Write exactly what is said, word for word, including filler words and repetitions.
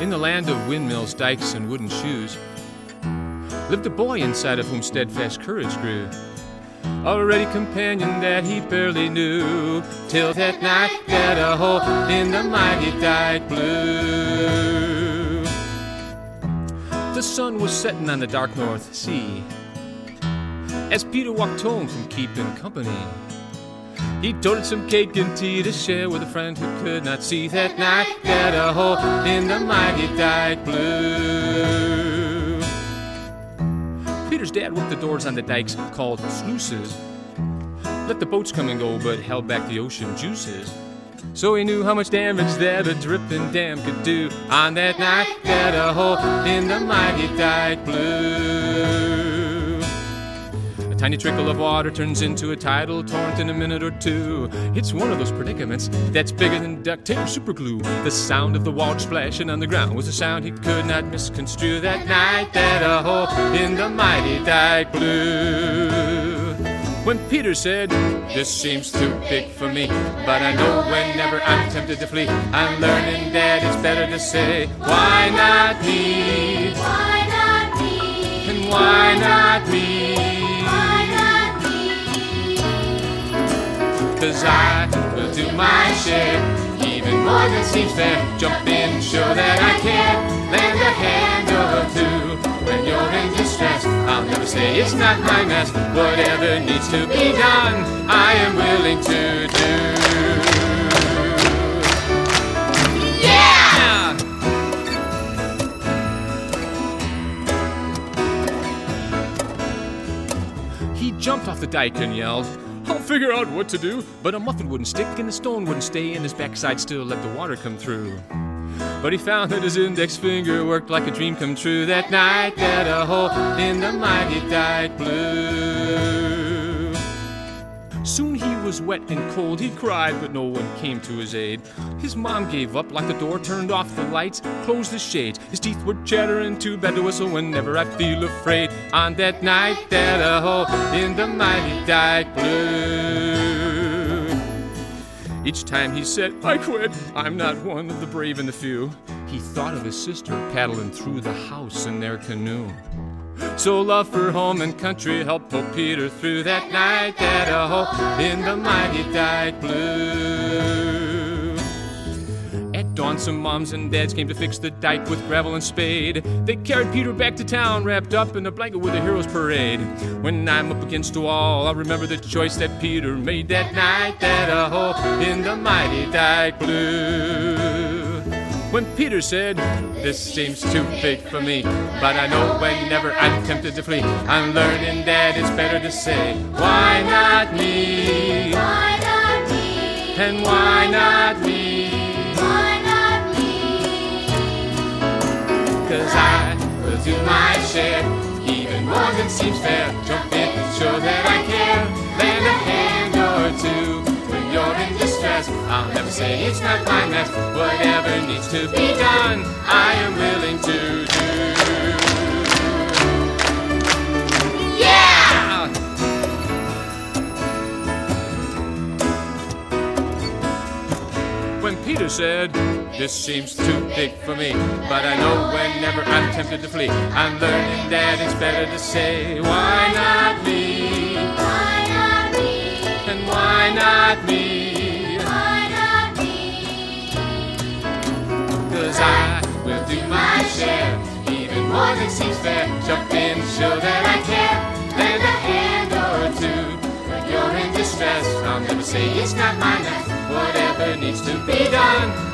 In the land of windmills, dikes, and wooden shoes, lived a boy inside of whom steadfast courage grew. A ready companion that he barely knew, till that night that a hole in the mighty dike blew. The sun was setting on the dark North Sea as Peter walked home from keeping company. He toted some cake and tea to share with a friend who could not see. That night that a hole in the mighty dike blew. Peter's dad worked the doors on the dikes called sluices, let the boats come and go but held back the ocean juices. So he knew how much damage that a dripping dam could do on that night that a hole in the mighty dike blew. A tiny trickle of water turns into a tidal torrent in a minute or two. It's one of those predicaments that's bigger than duct tape or super glue. The sound of the water splashing on the ground was a sound he could not misconstrue. That night that a hole in the mighty dike blew. When Peter said, "This seems too big for me, but I know whenever I'm tempted to flee, I'm learning that it's better to say, why not me? Why not me? And why not me? Why not me? 'Cause I will do my share, even more than seems fair. Jump in, show that I care, lend a hand or two. When you're in distress, I'll never say it's not my mess. Whatever needs to be done, I am willing to do. Yeah! He jumped off the dike and yelled, "I'll figure out what to do." But a muffin wouldn't stick and the stone wouldn't stay, and his backside still let the water come through. But he found that his index finger worked like a dream come true. That night that a hole in the mighty dike blew. Soon he was wet and cold, he cried, but no one came to his aid. His mom gave up, locked the door, turned off the lights, closed the shades. His teeth were chattering, too bad to whistle whenever I feel afraid. On that night that a hole in the mighty dike blew. Each time he said, "I quit, I'm not one of the brave and the few," he thought of his sister paddling through the house in their canoe. So love for home and country helped pull Peter through. That night that a hole in the mighty dike blew. At dawn, some moms and dads came to fix the dike with gravel and spade. They carried Peter back to town, wrapped up in a blanket with a hero's parade. When I'm up against a wall, I'll remember the choice that Peter made. That night that a hole in the mighty dike blew. When Peter said, "This seems too big for me, but I know whenever I'm tempted to flee, I'm learning that it's better to say, why not me? Why not me? And why not me? Why not me? 'Cause I will do my share, even more than seems fair. Jump in and show that I care, lend a hand or two. When you're in distress, I'll never say it's not my mess. Whatever needs to be done, I am willing to do." Yeah! When Peter said, "This seems too big for me, but I know whenever I'm tempted to flee, I'm learning that it's better to say, why not me? Why not me? And why not me? Why not me? 'Cause I will do my share, even more than seems fair. Jump in, show that I care, lend a hand or two. When you're in distress, I'll never say it's not my mess. Whatever needs to be done,